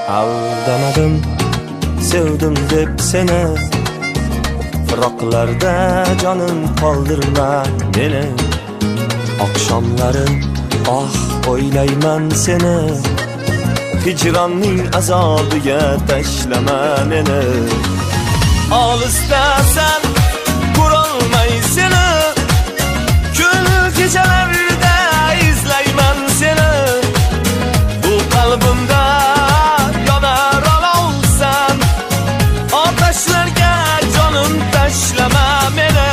Aldamadım, sevdim deb seni. Fıroqlarda canım qoldirma meni. Oqshomlari o'ylayman seni. Hicronning azobiga tashlama meni. Olisdasan ko'rolmay seni. Kun kechalarda izlayman seni. Bu qalbimda yonar olovsan. Otashlarga jonim tashlama meni.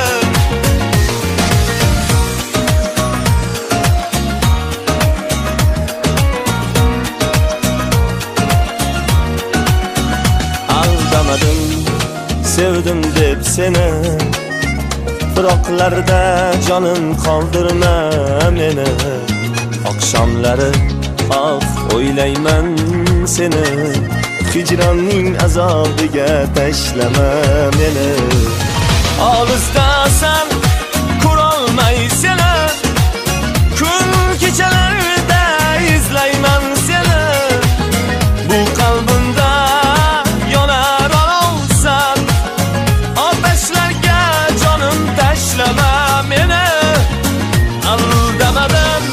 Aldamadım, sevdim deb seni. Fıroqlarda jonim qoldirma meni. Oqshomlari o'ylayman seni. Hicronning azobiga tashlama meni. Olisdasan ko'rolmay seni. Kun kechalarda izlayman seni. Bu qalbimda yonar olovsan. Otashlarga jonim tashlama meni. Aldamadim.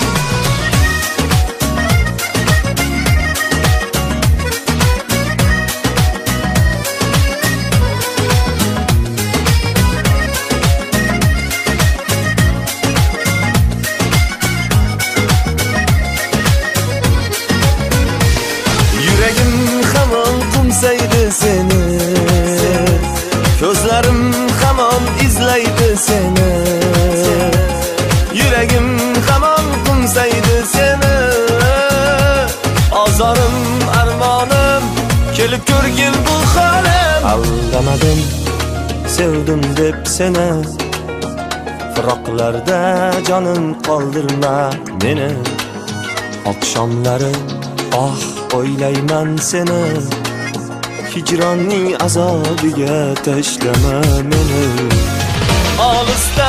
Yüragim hamon qo'msaydi seni. Ko'zlarim hamon izlaydi seni. Yüragim hamon qo'msaydi seni. Ozorim, armonim kelib ko'rgil bu holim. Aldamadim, sevdim deb seni. Fıroqlarda jonim qoldirma meni. Oqshomlari o'ylayman seni. Hicronning azobiga tashlama meni. Olisda